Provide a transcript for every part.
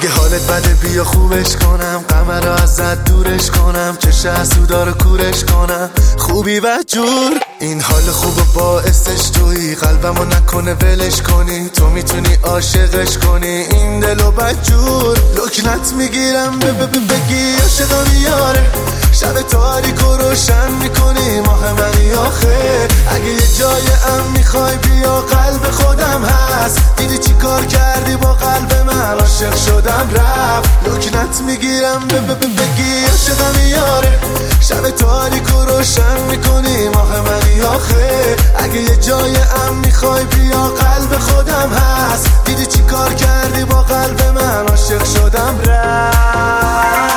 اگه حالت بده بیا خوبش کنم، قمر رو ازت دورش کنم، چه حسودا رو کورش کنم، خوبی و جور. این حال خوب باعثش تویی، قلبمو نکنه ولش کنی، تو میتونی عاشقش کنی این دلو بدجور. لکنت میگیرم بگی عاشقم یاره، شب تاریک و روشن میکنی ماه منی آخه. اگه یه جای ام میخوای بیا قلب خودم هست، دیدی چی کار کردی با قلب من، عاشق شدم رفت. لکنت میگیرم بگی عاشقم یاره، شب تاریک و روشن میکنی ماه منی آخه. اگه یه جای ام میخوای بیا قلب خودم هست، دیدی چی کار کردی با قلب من، عاشق شدم رفت.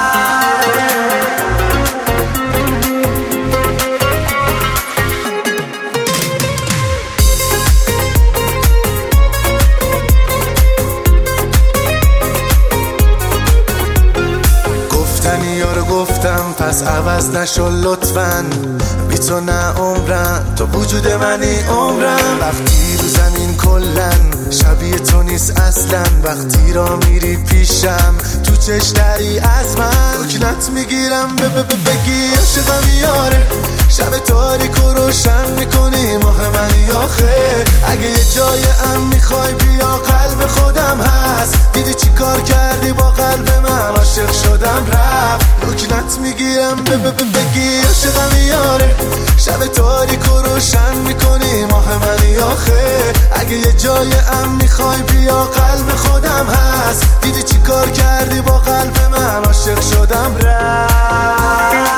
یارو گفتم پس عوض نشو لطفاً، بی تو نه عمرم، تو وجود منی عمرم. وقتی رو زمین کلن شبیه تو نیست اصلا، وقتی را میری پیشم تو چشتری از من. لکنت میگیرم بگی عاشقم یاره، شب تاریک و روشن میکنی ماه منی آخه. اگه یه جای ام میخوای بیا قلب خودم هست، دیدی چی کار کردی با قلب من، عاشق شدم رفت. لکنت میگیرم بگی عاشقم یاره، شب تاریک و روشن میکنی ماه منی آخه. اگه یه جای ام میخوای بیا قلب خودم هست، دیدی چی کار کردی با قلب من، عاشق شدم رفت.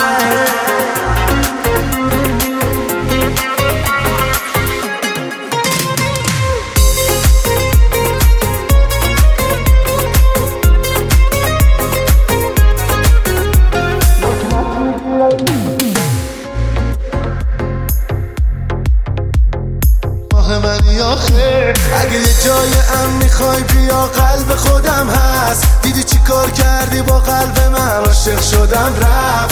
منی آخه. اگه یه جای ام میخوای بیا قلب خودم هست، دیدی چی کار کردی با قلب من، عاشق شدم رفت.